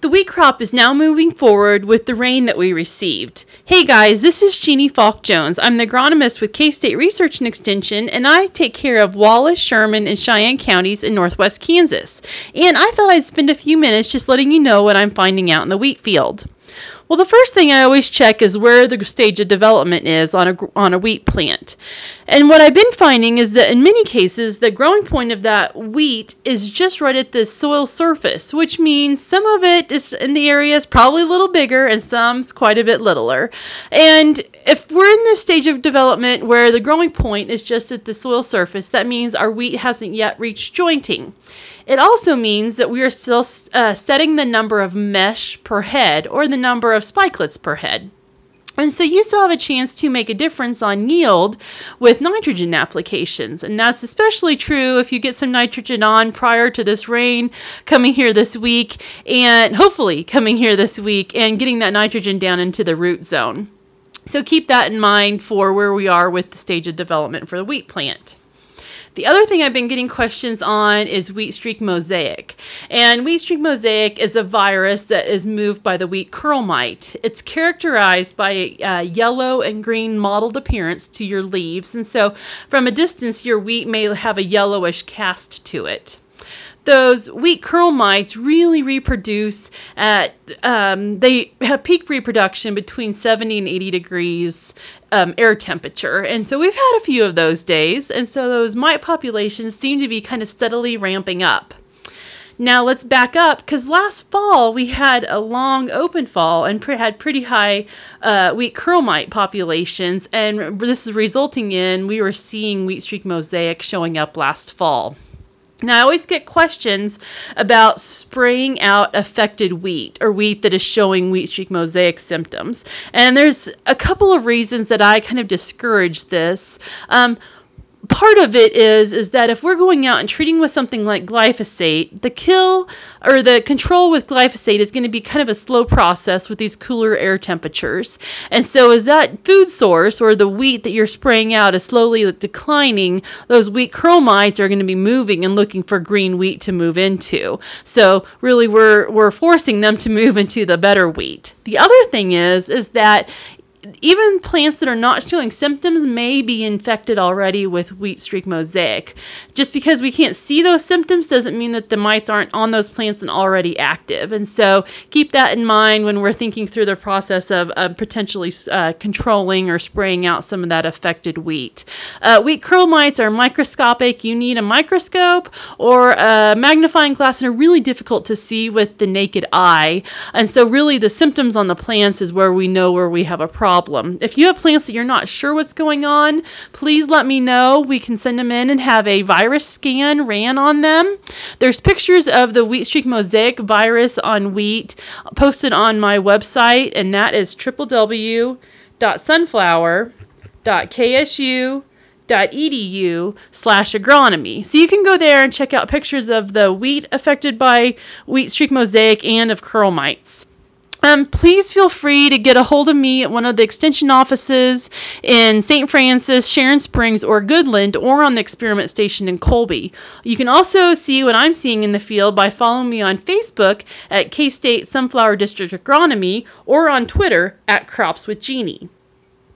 The wheat crop is now moving forward with the rain that we received. Hey guys, this is Jeannie Falk Jones. I'm the agronomist with K-State Research and Extension, and I take care of Wallace, Sherman, and Cheyenne counties in northwest Kansas. And I thought I'd spend a few minutes just letting you know what I'm finding out in the wheat field. Well, the first thing I always check is where the stage of development is on a wheat plant. And what I've been finding is that in many cases, the growing point of that wheat is just right at the soil surface, which means some of it is in the area is probably a little bigger and some's quite a bit littler. And if we're in this stage of development where the growing point is just at the soil surface, that means our wheat hasn't yet reached jointing. It also means that we are still setting the number of mesh per head or the number of spikelets per head. And so you still have a chance to make a difference on yield with nitrogen applications. And that's especially true if you get some nitrogen on prior to this rain coming here this week and hopefully coming here this week and getting that nitrogen down into the root zone. So keep that in mind for where we are with the stage of development for the wheat plant. The other thing I've been getting questions on is wheat streak mosaic. And wheat streak mosaic is a virus that is moved by the wheat curl mite. It's characterized by a yellow and green mottled appearance to your leaves. And so from a distance, your wheat may have a yellowish cast to it. Those wheat curl mites really reproduce at, they have peak reproduction between 70 and 80 degrees air temperature. And so we've had a few of those days. And so those mite populations seem to be kind of steadily ramping up. Now let's back up because last fall we had a long open fall and had pretty high wheat curl mite populations. And this is resulting in we were seeing wheat streak mosaic showing up last fall. Now, I always get questions about spraying out affected wheat or wheat that is showing wheat streak mosaic symptoms. And there's a couple of reasons that I kind of discourage this. Part of it is that if we're going out and treating with something like glyphosate, the kill or the control with glyphosate is going to be kind of a slow process with these cooler air temperatures. And so as that food source or the wheat that you're spraying out is slowly declining, those wheat curl mites are going to be moving and looking for green wheat to move into. So really we're forcing them to move into the better wheat. The other thing is that even plants that are not showing symptoms may be infected already with wheat streak mosaic. Just because we can't see those symptoms doesn't mean that the mites aren't on those plants and already active. And so keep that in mind when we're thinking through the process of potentially controlling or spraying out some of that affected wheat. Wheat curl mites are microscopic. You need a microscope or a magnifying glass and are really difficult to see with the naked eye. And so really the symptoms on the plants is where we know where we have a problem. If you have plants that you're not sure what's going on, please let me know. We can send them in and have a virus scan ran on them. There's pictures of the wheat streak mosaic virus on wheat posted on my website, and that is www.sunflower.ksu.edu/agronomy. So you can go there and check out pictures of the wheat affected by wheat streak mosaic and of curl mites. Please feel free to get a hold of me at one of the extension offices in St. Francis, Sharon Springs, or Goodland, or on the experiment station in Colby. You can also see what I'm seeing in the field by following me on Facebook at K-State Sunflower District Agronomy or on Twitter at Crops with Jeannie.